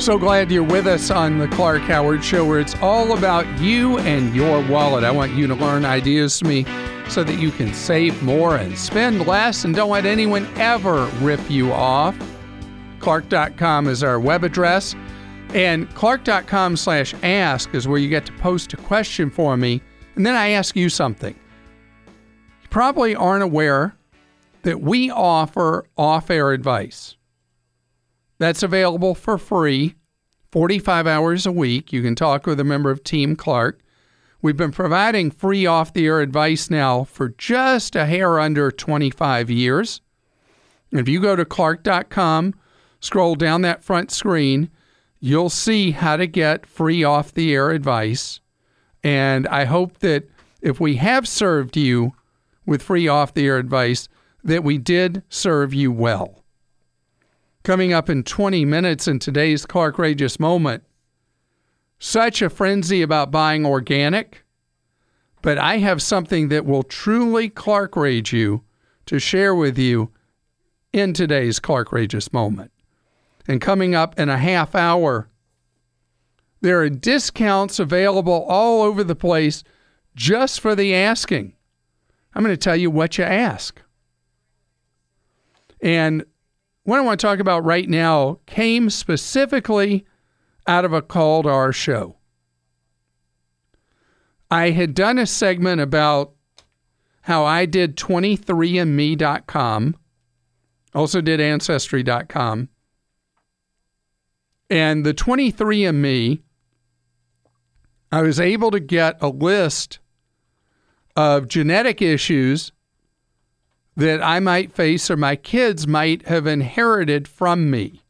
So glad you're with us on the Clark Howard Show, where it's all about you and your wallet. I want you to learn ideas from me so that you can save more and spend less and don't let anyone ever rip you off. Clark.com is our web address, and Clark.com/ask is where you get to post a question for me, and then I ask you something. You probably aren't aware that we offer off-air advice. That's available for free, 45 hours a week. You can talk with a member of Team Clark. We've been providing free off-the-air advice now for just a hair under 25 years. If you go to Clark.com, scroll down that front screen, you'll see how to get free off-the-air advice. And I hope that if we have served you with free off-the-air advice, that we did serve you well. Coming up in 20 minutes in today's Clarkrageous Moment, such a frenzy about buying organic, but I have something that will truly Clarkrage you to share with you in today's Clarkrageous Moment. And coming up in a half hour, there are discounts available all over the place just for the asking. I'm going to tell you what you ask. And what I want to talk about right now came specifically out of a call to our show. I had done a segment about how I did 23andme.com, also did Ancestry.com. And the 23andMe, I was able to get a list of genetic issues that I might face or my kids might have inherited from me.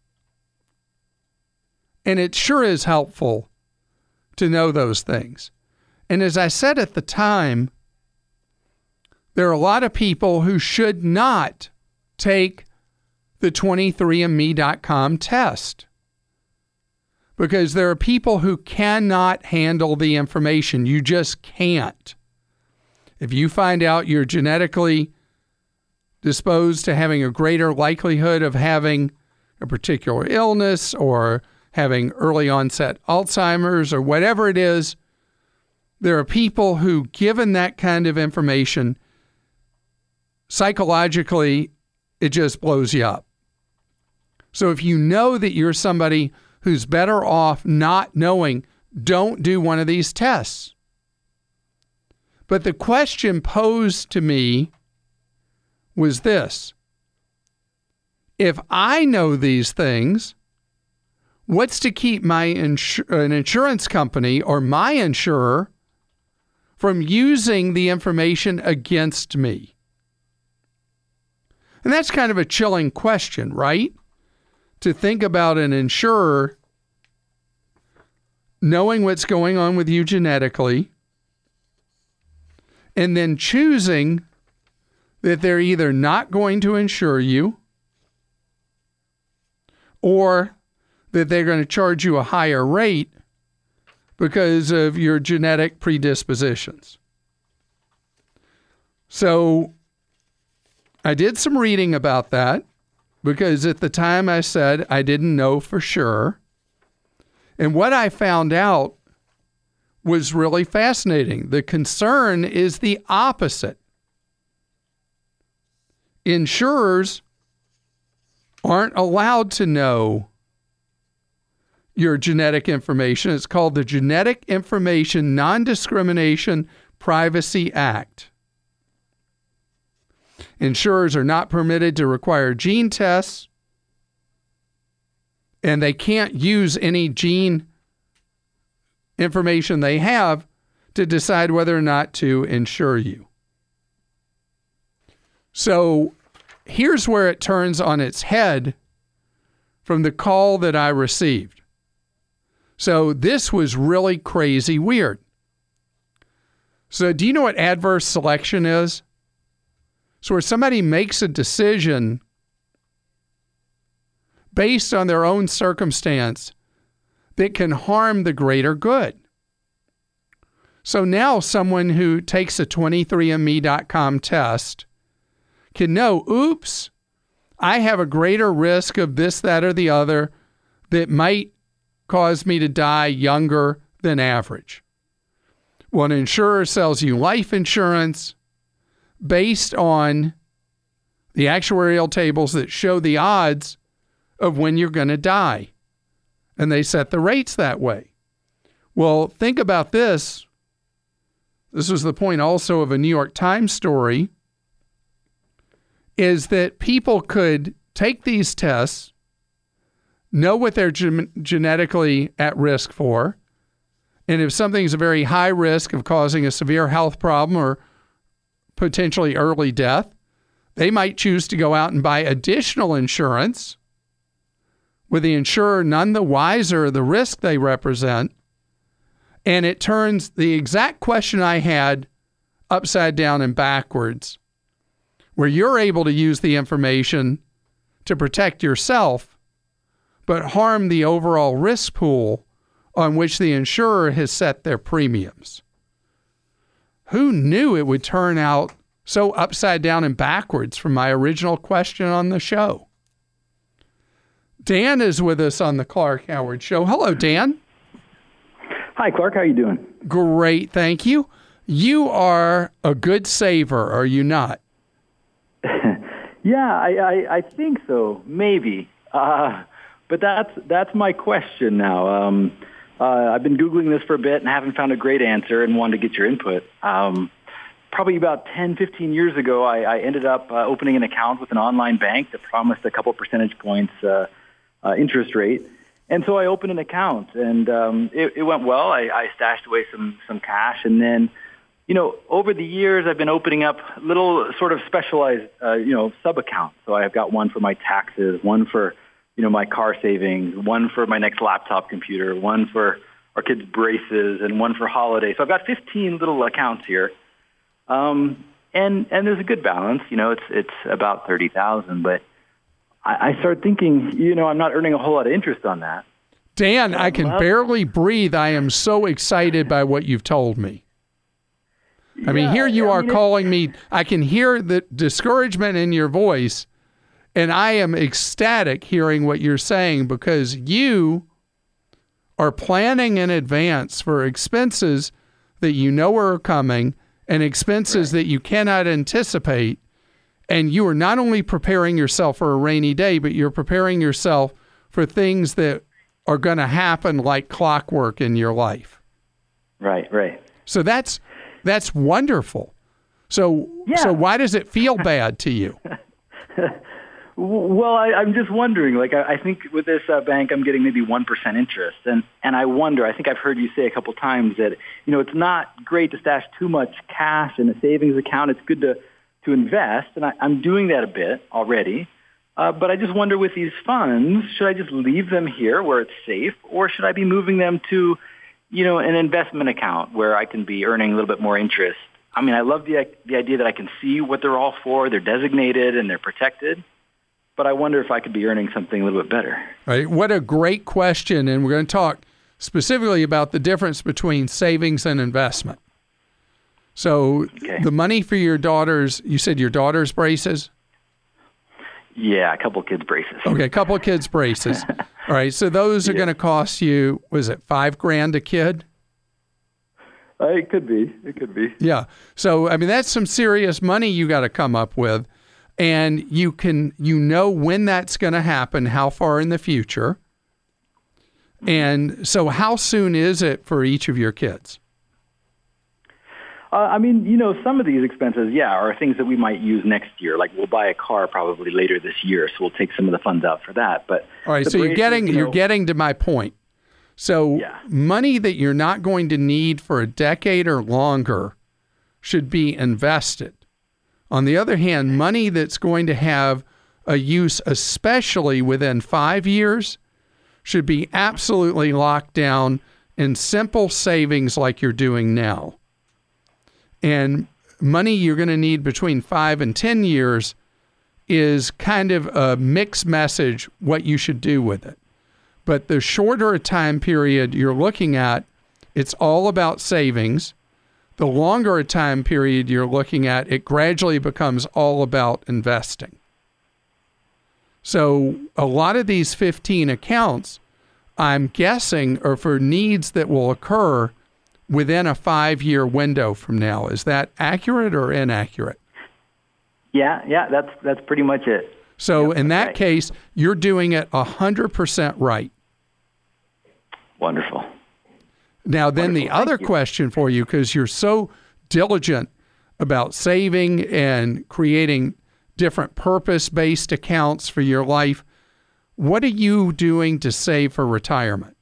And it sure is helpful to know those things. And as I said at the time, there are a lot of people who should not take the 23andme.com test, because there are people who cannot handle the information. You just can't. If you find out you're genetically disposed to having a greater likelihood of having a particular illness or having early onset Alzheimer's or whatever it is, there are people who, given that kind of information, psychologically, it just blows you up. So if you know that you're somebody who's better off not knowing, don't do one of these tests. But the question posed to me was this: if I know these things, what's to keep my an insurance company or my insurer from using the information against me? And that's kind of a chilling question, right? To think about an insurer knowing what's going on with you genetically and then choosing that they're either not going to insure you or that they're going to charge you a higher rate because of your genetic predispositions. So I did some reading about that, because at the time I said I didn't know for sure. And what I found out was really fascinating. The concern is the opposite. Insurers aren't allowed to know your genetic information. It's called the Genetic Information Non-Discrimination Privacy Act. Insurers are not permitted to require gene tests, and they can't use any gene information they have to decide whether or not to insure you. So here's where it turns on its head from the call that I received. So this was really crazy weird. So do you know what adverse selection is? So where somebody makes a decision based on their own circumstance that can harm the greater good. So now someone who takes a 23andme.com test can know, oops, I have a greater risk of this, that, or the other that might cause me to die younger than average. Well, an insurer sells you life insurance based on the actuarial tables that show the odds of when you're going to die. And they set the rates that way. Well, think about this. This was the point also of a New York Times story, is that people could take these tests, know what they're genetically at risk for, and if something's a very high risk of causing a severe health problem or potentially early death, they might choose to go out and buy additional insurance with the insurer none the wiser of the risk they represent. And it turns the exact question I had upside down and backwards, where you're able to use the information to protect yourself, but harm the overall risk pool on which the insurer has set their premiums. Who knew it would turn out so upside down and backwards from my original question on the show? Dan is with us on the Clark Howard Show. Hello, Dan. Hi, Clark. How are you doing? Great, thank you. You are a good saver, are you not? Yeah, I think so. Maybe. But that's my question now. I've been Googling this for a bit and haven't found a great answer and wanted to get your input. Probably about 10, 15 years ago, I ended up opening an account with an online bank that promised a couple percentage points interest rate. And so I opened an account, and it went well. I stashed away some cash, and then, over the years, I've been opening up little sort of specialized, sub-accounts. So I've got one for my taxes, one for, my car savings, one for my next laptop computer, one for our kids' braces, and one for holidays. So I've got 15 little accounts here, and there's a good balance. It's about $30,000, but I started thinking, I'm not earning a whole lot of interest on that. Dan, I can barely breathe. I am so excited by what you've told me. I mean, here you are calling me. I can hear the discouragement in your voice, and I am ecstatic hearing what you're saying, because you are planning in advance for expenses that you know are coming and expenses that you cannot anticipate. And you are not only preparing yourself for a rainy day, but you're preparing yourself for things that are going to happen like clockwork in your life. Right. So that's wonderful. So why does it feel bad to you? Well, I'm just wondering, I think with this bank, I'm getting maybe 1% interest. And I wonder, I think I've heard you say a couple times that, it's not great to stash too much cash in a savings account. It's good to invest, and I'm doing that a bit already. But I just wonder, with these funds, should I just leave them here where it's safe, or should I be moving them to, an investment account where I can be earning a little bit more interest? I mean, I love the idea that I can see what they're all for. They're designated and they're protected. But I wonder if I could be earning something a little bit better. All right. What a great question. And we're going to talk specifically about the difference between savings and investment. So the money for your daughter's, you said your daughter's braces? Yeah, a couple kids' braces. Okay, a couple of kids' braces. All right, so those are going to cost you, was it $5,000 a kid? It could be. Yeah. So, I mean, that's some serious money you got to come up with. And you know when that's going to happen, how far in the future. And so how soon is it for each of your kids? Some of these expenses, are things that we might use next year. Like we'll buy a car probably later this year, so we'll take some of the funds out for that. But all right, so you're getting to my point. So money that you're not going to need for a decade or longer should be invested. On the other hand, money that's going to have a use, especially within 5 years, should be absolutely locked down in simple savings like you're doing now. And money you're going to need between 5 and 10 years is kind of a mixed message what you should do with it. But the shorter a time period you're looking at, it's all about savings. The longer a time period you're looking at, it gradually becomes all about investing. So a lot of these 15 accounts I'm guessing, are for needs that will occur within a 5-year window from now. Is that accurate or inaccurate? Yeah, that's pretty much it. So in that right. case, you're doing it 100% right. Wonderful. Now, then Wonderful. the other question for you, because you're so diligent about saving and creating different purpose-based accounts for your life, what are you doing to save for retirement?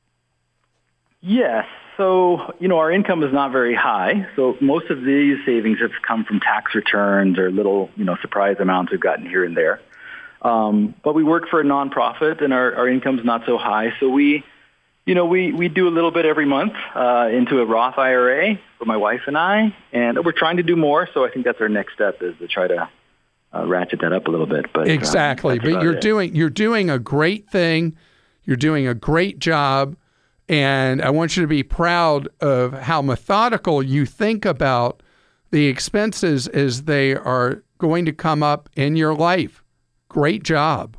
Yes. So, our income is not very high. So most of these savings have come from tax returns or little, surprise amounts we've gotten here and there. But we work for a nonprofit and our income's not so high. So we do a little bit every month into a Roth IRA for my wife and I, and we're trying to do more. So I think that's our next step, is to try to ratchet that up a little bit. But exactly. But you're doing a great thing. You're doing a great job. And I want you to be proud of how methodical you think about the expenses as they are going to come up in your life. Great job.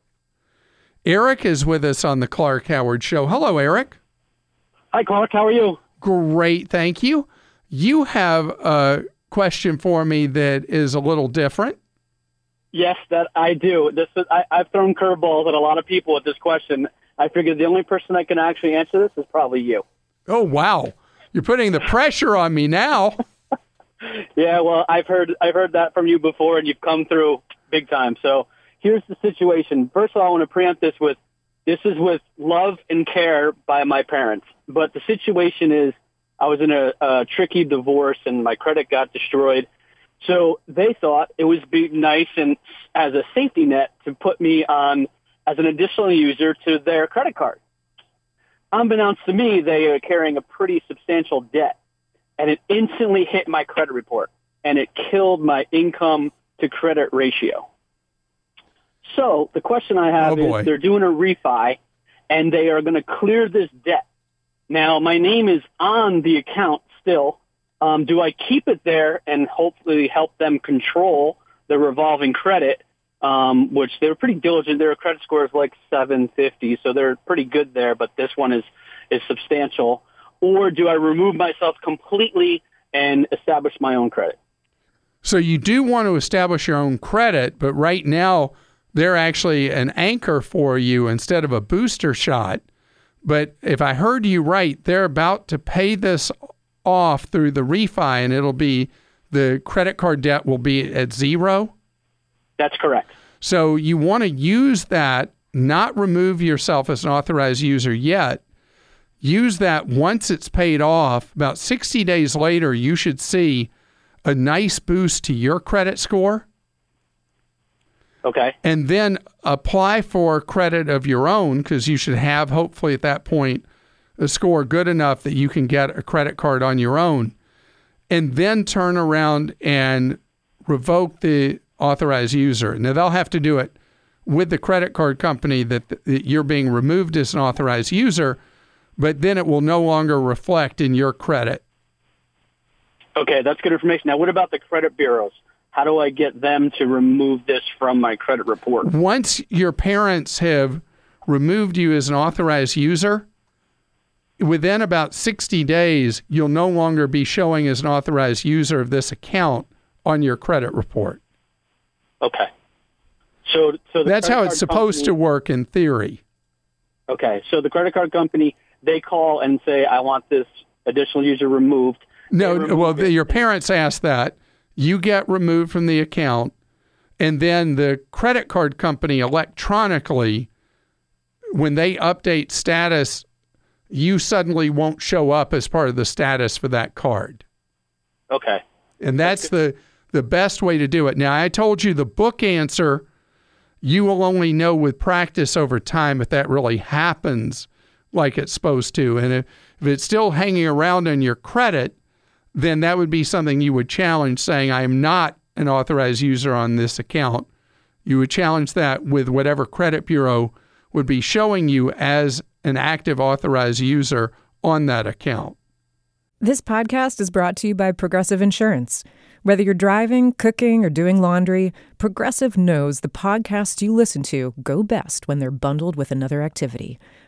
Eric is with us on the Clark Howard Show. Hello, Eric. Hi, Clark. How are you? Great, thank you. You have a question for me that is a little different. Yes, that I do. I've thrown curveballs at a lot of people with this question. I figured the only person that can actually answer this is probably you. Oh, wow. You're putting the pressure on me now. Yeah, well, I've heard that from you before, and you've come through big time. So here's the situation. First of all, I want to preempt this is with love and care by my parents. But the situation is I was in a tricky divorce, and my credit got destroyed. So they thought it would be nice and as a safety net to put me on as an additional user to their credit card. Unbeknownst to me, they are carrying a pretty substantial debt, and it instantly hit my credit report, and it killed my income to credit ratio. So the question I have is, they're doing a refi, and they are going to clear this debt. Now, my name is on the account still. Do I keep it there and hopefully help them control the revolving credit, which they're pretty diligent. Their credit score is like 750, so they're pretty good there, but this one is substantial. Or do I remove myself completely and establish my own credit? So you do want to establish your own credit, but right now they're actually an anchor for you instead of a booster shot. But if I heard you right, they're about to pay this off through the refi, and it'll be the credit card debt will be at zero? That's correct. So you want to use that, not remove yourself as an authorized user yet. Use that once it's paid off. About 60 days later, you should see a nice boost to your credit score. Okay. And then apply for credit of your own, because you should have, hopefully at that point, a score good enough that you can get a credit card on your own. And then turn around and revoke the authorized user. Now, they'll have to do it with the credit card company that you're being removed as an authorized user, but then it will no longer reflect in your credit. Okay, that's good information. Now, what about the credit bureaus? How do I get them to remove this from my credit report? Once your parents have removed you as an authorized user, within about 60 days, you'll no longer be showing as an authorized user of this account on your credit report. Okay. So that's how it's supposed to work in theory. Okay. So the credit card company, they call and say, I want this additional user removed. No, well, your parents ask that. You get removed from the account, and then the credit card company electronically, when they update status, you suddenly won't show up as part of the status for that card. Okay. And that's the best way to do it. Now, I told you the book answer, you will only know with practice over time if that really happens like it's supposed to. And if it's still hanging around on your credit, then that would be something you would challenge, saying, I am not an authorized user on this account. You would challenge that with whatever credit bureau would be showing you as an active authorized user on that account. This podcast is brought to you by Progressive Insurance. Whether you're driving, cooking, or doing laundry, Progressive knows the podcasts you listen to go best when they're bundled with another activity.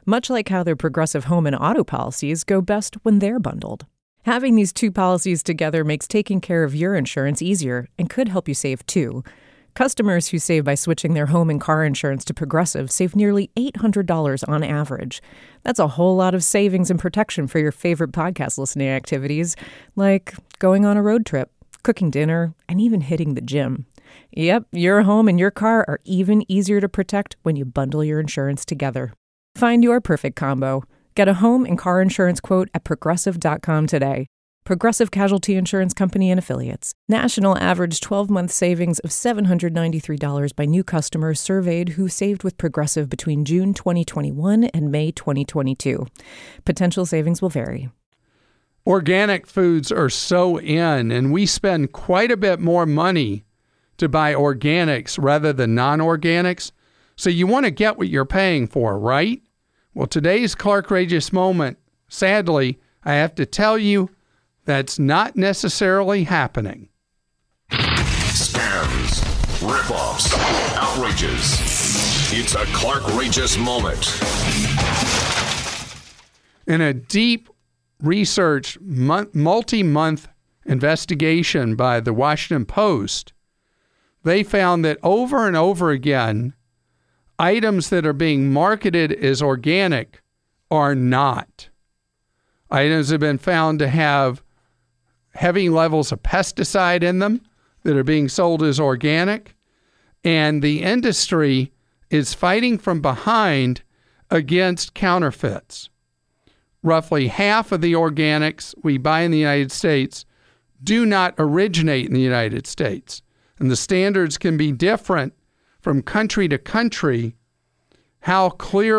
much like how their Progressive home and auto policies go best when they're bundled. Having these two policies together makes taking care of your insurance easier and could help you save too. Customers who save by switching their home and car insurance to Progressive save nearly $800 on average. That's a whole lot of savings and protection for your favorite podcast listening activities, like going on a road trip, cooking dinner, and even hitting the gym. Yep, your home and your car are even easier to protect when you bundle your insurance together. Find your perfect combo. Get a home and car insurance quote at Progressive.com today. Progressive Casualty Insurance Company and Affiliates. National average 12-month savings of $793 by new customers surveyed who saved with Progressive between June 2021 and May 2022. Potential savings will vary. Organic foods are so in, and we spend quite a bit more money to buy organics rather than non-organics. So you want to get what you're paying for, right? Well, today's Clark Rageous moment, sadly, I have to tell you, that's not necessarily happening. Scams, ripoffs, outrages. It's a Clark Rageous moment. In a deep research, multi-month investigation by the Washington Post, they found that over and over again, items that are being marketed as organic are not. Items have been found to have heavy levels of pesticide in them that are being sold as organic, and the industry is fighting from behind against counterfeits. Roughly half of the organics we buy in the United States do not originate in the United States, and the standards can be different from country to country. How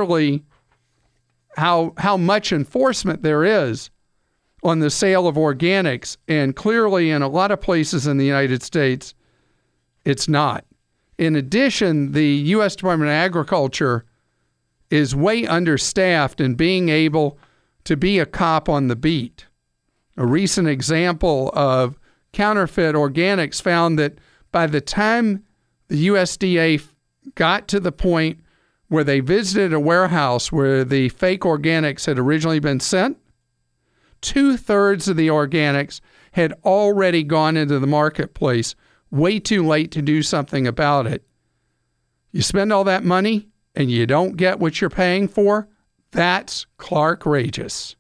much enforcement there is on the sale of organics, and clearly in a lot of places in the United States, it's not. In addition, the U.S. Department of Agriculture is way understaffed in being able to be a cop on the beat. A recent example of counterfeit organics found that by the time the USDA got to the point where they visited a warehouse where the fake organics had originally been sent, 2/3 of the organics had already gone into the marketplace, way too late to do something about it. You spend all that money and you don't get what you're paying for? That's Clark Rageous.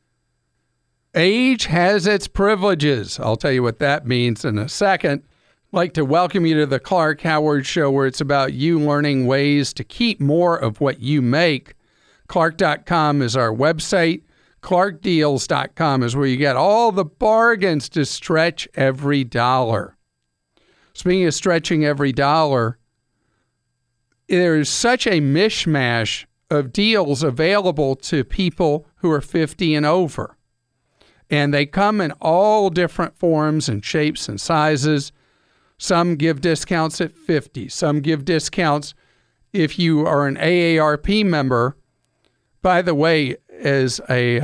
Age has its privileges. I'll tell you what that means in a second. I'd like to welcome you to the Clark Howard Show, where it's about you learning ways to keep more of what you make. Clark.com is our website. ClarkDeals.com is where you get all the bargains to stretch every dollar. Speaking of stretching every dollar, there is such a mishmash of deals available to people who are 50 and over. And they come in all different forms and shapes and sizes. Some give discounts at 50. Some give discounts if you are an AARP member. By the way, as a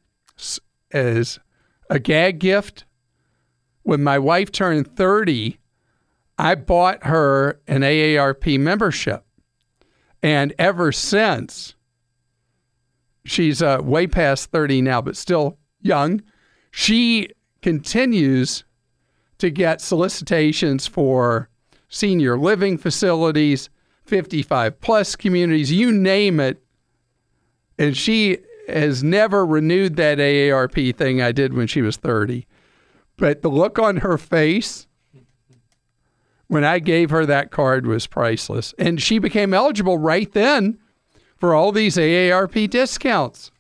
gag gift, when my wife turned 30, I bought her an AARP membership. And ever since, she's way past 30 now, but still young, she continues to get solicitations for senior living facilities, 55-plus communities, you name it. And she has never renewed that AARP thing I did when she was 30. But the look on her face when I gave her that card was priceless. And she became eligible right then for all these AARP discounts.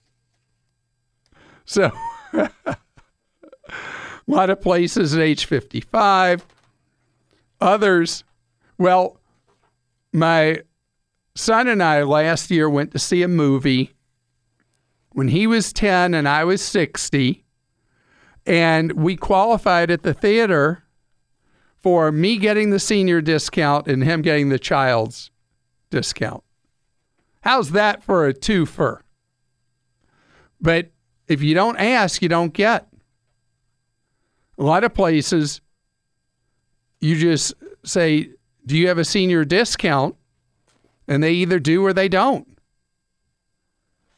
So a lot of places at age 55. Others, well, my son and I last year went to see a movie when he was 10 and I was 60, and we qualified at the theater for me getting the senior discount and him getting the child's discount. How's that for a twofer? But if you don't ask, you don't get. A lot of places, you just say, do you have a senior discount? And they either do or they don't.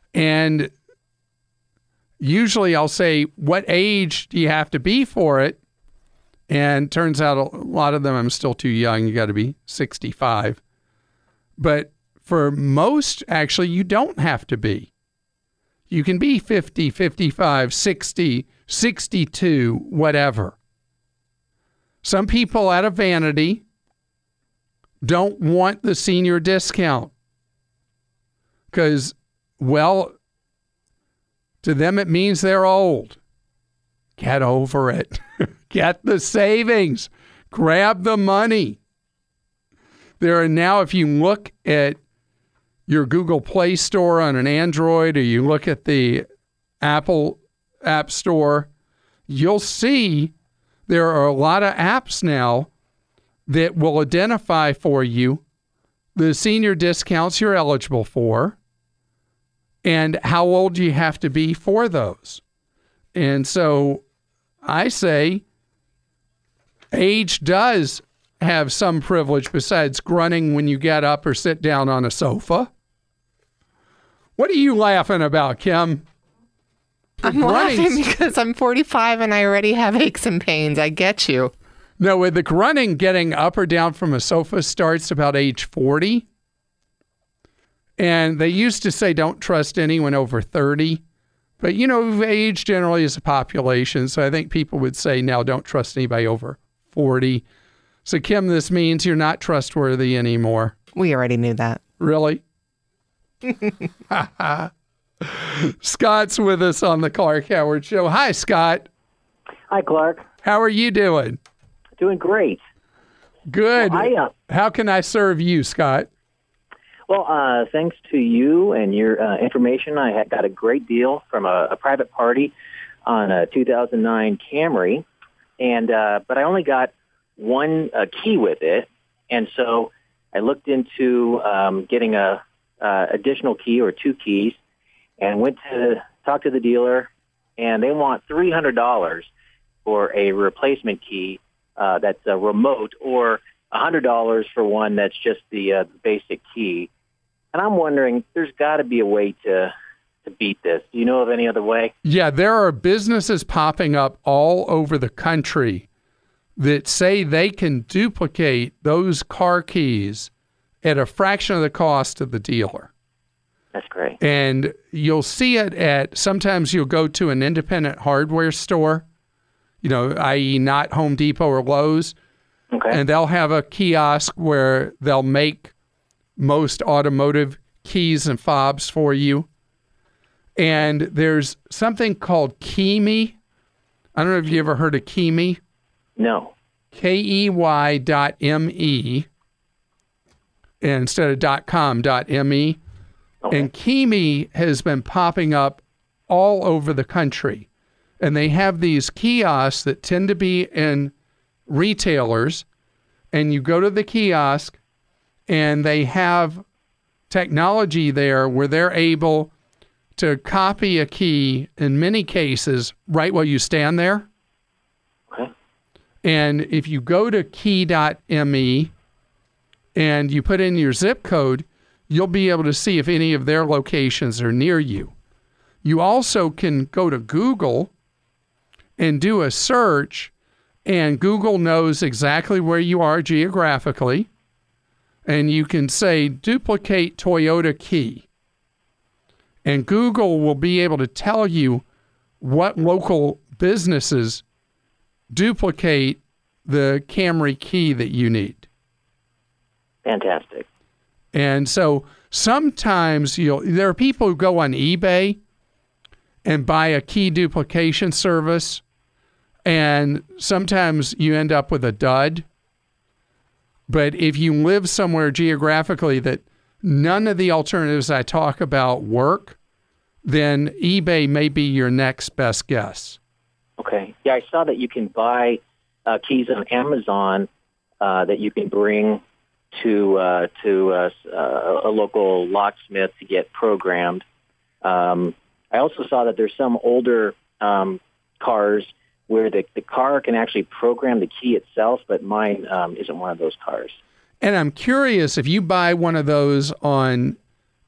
And usually I'll say, what age do you have to be for it? And turns out a lot of them, I'm still too young. You got to be 65. But for most, actually, you don't have to be. You can be 50, 55, 60, 62, whatever. Some people out of vanity don't want the senior discount because, well, to them it means they're old. Get over it. Get the savings. Grab the money. There are now, if you look at your Google Play Store on an Android or you look at the Apple App Store, you'll see there are a lot of apps now that will identify for you the senior discounts you're eligible for and how old you have to be for those. And so I say age does have some privilege besides grunting when you get up or sit down on a sofa. What are you laughing about, Kim? I'm laughing because I'm 45 and I already have aches and pains. I get you. No, with the grunting, getting up or down from a sofa starts about age 40. And they used to say don't trust anyone over 30. But, you know, age generally is a population. So I think people would say now don't trust anybody over 40. So, Kim, this means you're not trustworthy anymore. We already knew that. Really? Scott's with us on the Clark Howard Show. Hi, Scott. Hi, Clark. How are you doing? Doing great. Good. Well, how can I serve you, Scott? Well, thanks to you and your information, I got a great deal from a private party on a 2009 Camry, and but I only got one key with it, and so I looked into getting a additional key or two keys, and went to talk to the dealer, and they want $300 for a replacement key that's a remote, or $100 for one that's just the basic key. And I'm wondering, there's got to be a way to beat this. Do you know of any other way? Yeah, there are businesses popping up all over the country that say they can duplicate those car keys at a fraction of the cost of the dealer. That's great. And you'll see it at, sometimes you'll go to an independent hardware store, you know, i.e. not Home Depot or Lowe's, Okay. and they'll have a kiosk where they'll make most automotive keys and fobs for you. And there's something called KeyMe. I don't know if you ever heard of KeyMe. No. KEY.me instead of .com.me. Okay. And KeyMe has been popping up all over the country. And they have these kiosks that tend to be in retailers. And you go to the kiosk and they have technology there where they're able to copy a key in many cases right while you stand there. Okay. And if you go to key.me and you put in your zip code, you'll be able to see if any of their locations are near you. You also can go to Google and do a search, and Google knows exactly where you are geographically. And you can say, duplicate Toyota key. And Google will be able to tell you what local businesses duplicate the Camry key that you need. Fantastic. And so sometimes there are people who go on eBay and buy a key duplication service, and sometimes you end up with a dud. But if you live somewhere geographically that none of the alternatives I talk about work, then eBay may be your next best guess. Okay. Yeah, I saw that you can buy keys on Amazon that you can bring to a local locksmith to get programmed. I also saw that there's some older cars where the car can actually program the key itself, but mine isn't one of those cars. And I'm curious, if you buy one of those on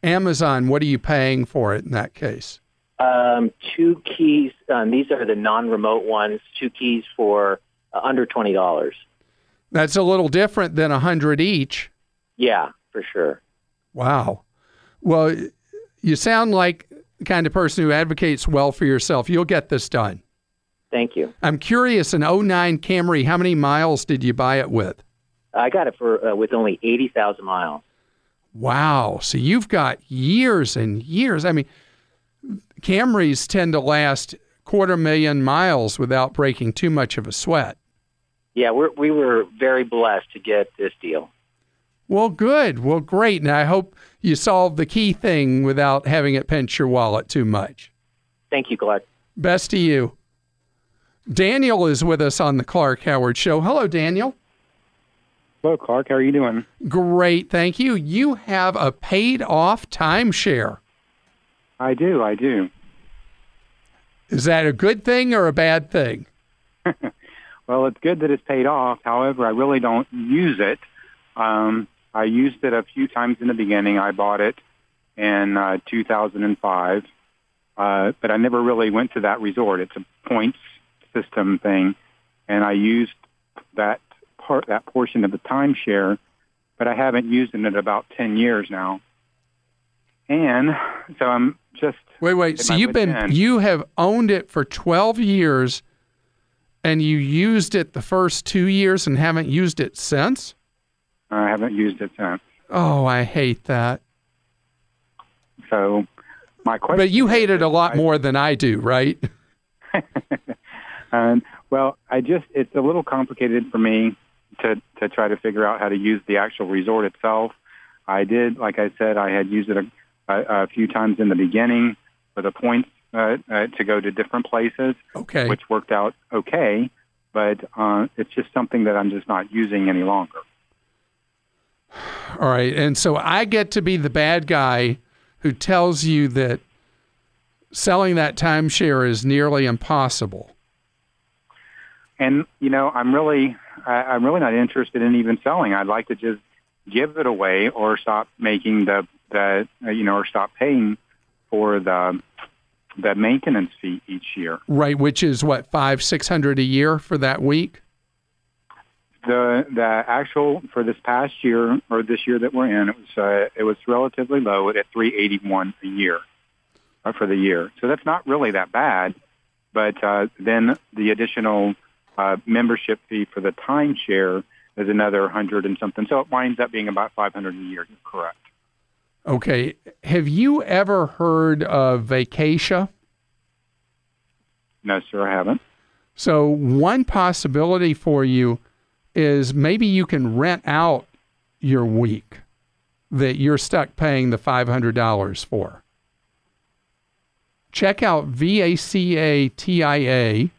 Amazon, what are you paying for it in that case? 2 keys. These are the non-remote ones. 2 keys for under $20. That's a little different than 100 each. Yeah, for sure. Wow. Well, you sound like the kind of person who advocates well for yourself. You'll get this done. Thank you. I'm curious, an 09 Camry, how many miles did you buy it with? I got it for with only 80,000 miles. Wow. So you've got years and years. I mean, Camrys tend to last 250,000 miles without breaking too much of a sweat. Yeah, we were very blessed to get this deal. Well, good. Well, great. And I hope you solved the key thing without having it pinch your wallet too much. Thank you, Clark. Best to you. Daniel is with us on the Clark Howard Show. Hello, Daniel. Hello, Clark. How are you doing? Great, thank you. You have a paid-off timeshare. I do. Is that a good thing or a bad thing? Well, it's good that it's paid off. However, I really don't use it. I used it a few times in the beginning. I bought it in 2005, but I never really went to that resort. It's a points system thing, and I used that portion of the timeshare, but I haven't used it in about 10 years now. And so I'm just wait. So you have owned it for 12 years, and you used it the first 2 years and haven't used it since? I haven't used it since. Oh, I hate that. So my question. But you hate it a lot more than I do, right? Well, it's a little complicated for me to try to figure out how to use the actual resort itself. I did, like I said, I had used it a few times in the beginning for the points to go to different places, okay, which worked out okay, but it's just something that I'm just not using any longer. All right, and so I get to be the bad guy who tells you that selling that timeshare is nearly impossible. And, I'm really not interested in even selling. I'd like to just give it away or stop making or stop paying for the maintenance fee each year. Right, which is what, $500-600 a year for that week? The actual for this past year or this year that we're in, it was relatively low at $381 a year for the year. So that's not really that bad. But then the additional membership fee for the timeshare is another $100 and something. So it winds up being about $500 a year. You're correct. Okay. Have you ever heard of Vacatia? No, sir, I haven't. So one possibility for you is maybe you can rent out your week that you're stuck paying the $500 for. Check out VACATIA,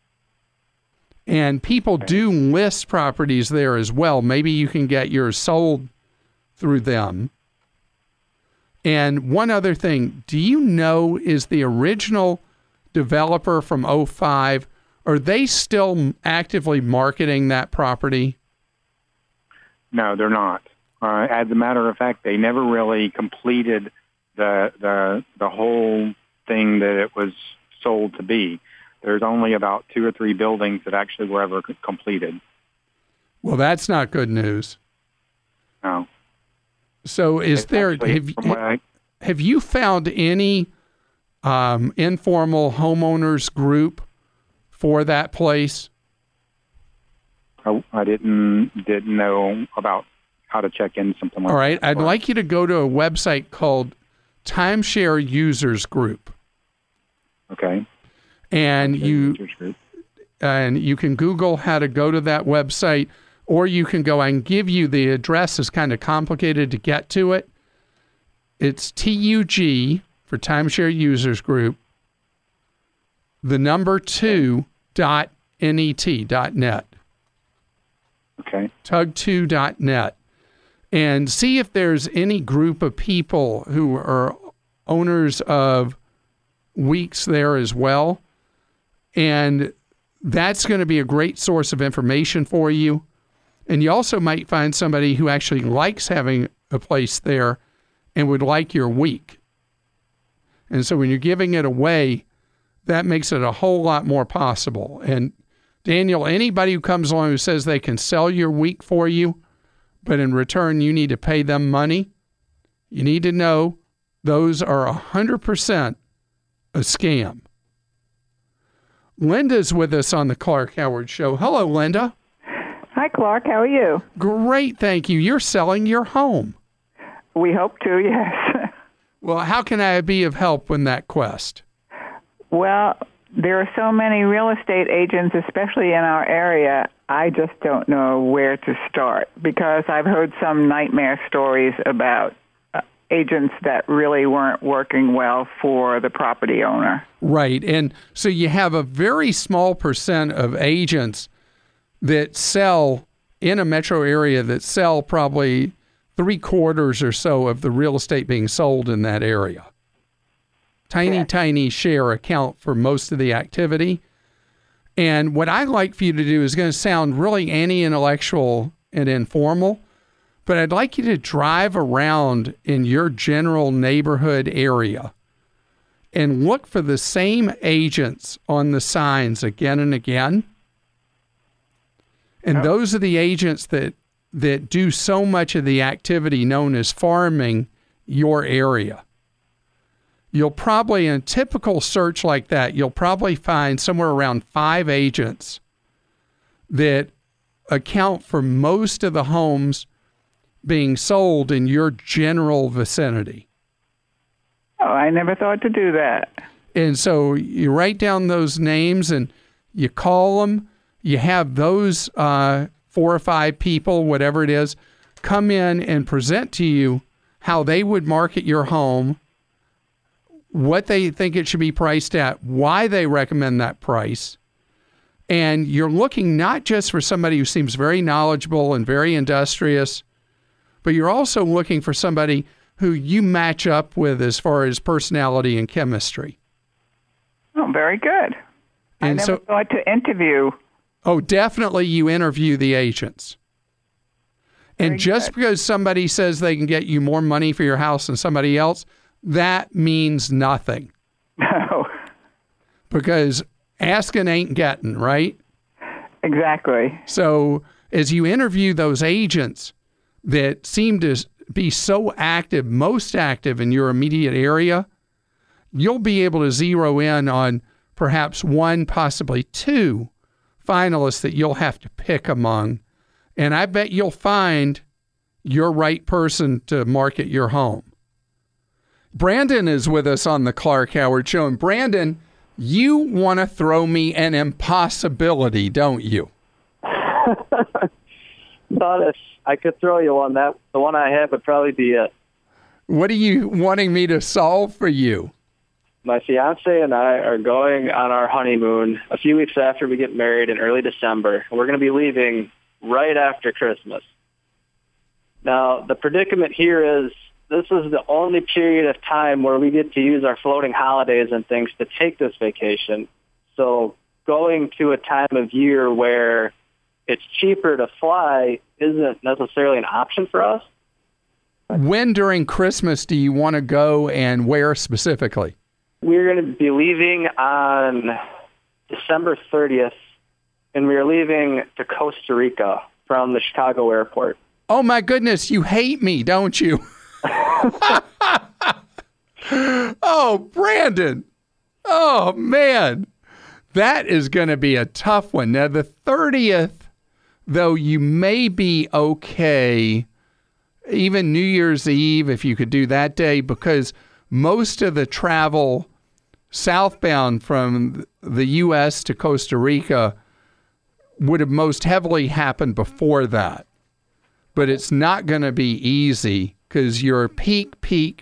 and people do list properties there as well. Maybe you can get yours sold through them. And one other thing, do you know, is the original developer from 2005, are they still actively marketing that property? No, they're not. As a matter of fact, they never really completed the whole thing that it was sold to be. There's only about 2 or 3 buildings that actually were ever completed. Well, that's not good news. No. So have you found any informal homeowners group for that place? I didn't know about how to check in something like that. All right. I'd like you to go to a website called Timeshare Users Group. Okay. And you can Google how to go to that website, or you can go, I can give you the address. It's kind of complicated to get to it. It's TUG for Timeshare Users Group, the number 2.net. Okay. Tug2.net. And see if there's any group of people who are owners of weeks there as well. And that's going to be a great source of information for you. And you also might find somebody who actually likes having a place there and would like your week. And so when you're giving it away, that makes it a whole lot more possible. And Daniel, anybody who comes along who says they can sell your week for you, but in return you need to pay them money, you need to know those are 100% a scam. Linda's with us on the Clark Howard Show. Hello, Linda. Hi, Clark. How are you? Great, thank you. You're selling your home. We hope to, yes. Well, how can I be of help in that quest? Well, there are so many real estate agents, especially in our area, I just don't know where to start because I've heard some nightmare stories about agents that really weren't working well for the property owner. Right. And so you have a very small percent of agents that sell in a metro area that sell probably 3/4 or so of the real estate being sold in that area. Tiny share account for most of the activity. And what I'd like for you to do is going to sound really anti-intellectual and informal, but I'd like you to drive around in your general neighborhood area and look for the same agents on the signs again and again. And those are the agents that do so much of the activity known as farming your area. You'll probably, in a typical search like that, you'll probably find somewhere around 5 agents that account for most of the homes being sold in your general vicinity. Oh, I never thought to do that. And so you write down those names and you call them. You have those 4 or 5 people, whatever it is, come in and present to you how they would market your home, what they think it should be priced at, why they recommend that price. And you're looking not just for somebody who seems very knowledgeable and very industrious, but you're also looking for somebody who you match up with as far as personality and chemistry. Oh, very good. And I never thought to interview. Oh, definitely you interview the agents. And just because somebody says they can get you more money for your house than somebody else, that means nothing. No. Because asking ain't getting, right? Exactly. So as you interview those agents that seem to be so active, most active in your immediate area, you'll be able to zero in on perhaps 1, possibly 2 finalists that you'll have to pick among. And I bet you'll find your right person to market your home. Brandon is with us on the Clark Howard Show. And Brandon, you want to throw me an impossibility, don't you? Thought if I could throw you one, the one I have would probably be it. What are you wanting me to solve for you? My fiance and I are going on our honeymoon a few weeks after we get married in early December. We're going to be leaving right after Christmas. Now, the predicament here is this is the only period of time where we get to use our floating holidays and things to take this vacation. So going to a time of year where it's cheaper to fly isn't necessarily an option for us. When during Christmas do you want to go and where specifically? We're going to be leaving on December 30th, and we're leaving to Costa Rica from the Chicago airport. Oh, my goodness, you hate me, don't you? Oh, Brandon. Oh, man. That is going to be a tough one. Now, the 30th, though, you may be okay, even New Year's Eve, if you could do that day, because most of the travel southbound from the U.S. to Costa Rica would have most heavily happened before that. But it's not going to be easy because you're peak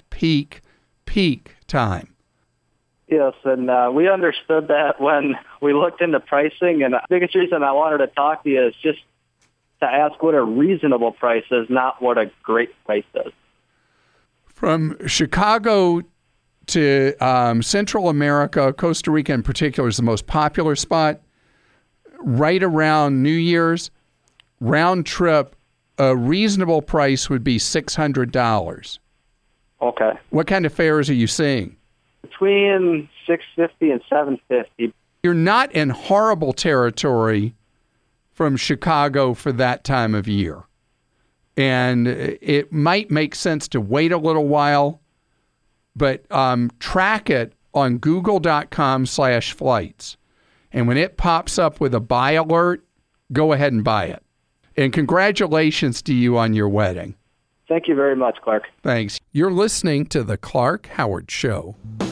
time. Yes, and we understood that when we looked into pricing. And the biggest reason I wanted to talk to you is just to ask what a reasonable price is, not what a great price is. From Chicago to Central America, Costa Rica in particular is the most popular spot. Right around New Year's, round trip, a reasonable price would be $600. Okay. What kind of fares are you seeing? Between $650 and $750. You're not in horrible territory from Chicago for that time of year. And it might make sense to wait a little while, but track it on google.com/flights. And when it pops up with a buy alert, go ahead and buy it. And congratulations to you on your wedding. Thank you very much, Clark. Thanks. You're listening to The Clark Howard Show.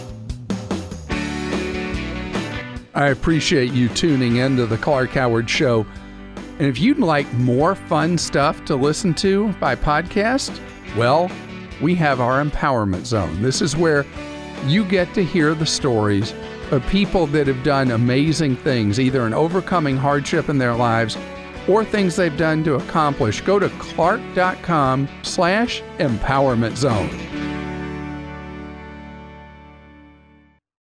I appreciate you tuning in to The Clark Howard Show. And if you'd like more fun stuff to listen to by podcast, well, we have our Empowerment Zone. This is where you get to hear the stories of people that have done amazing things, either in overcoming hardship in their lives or things they've done to accomplish. Go to clark.com/empowerment zone.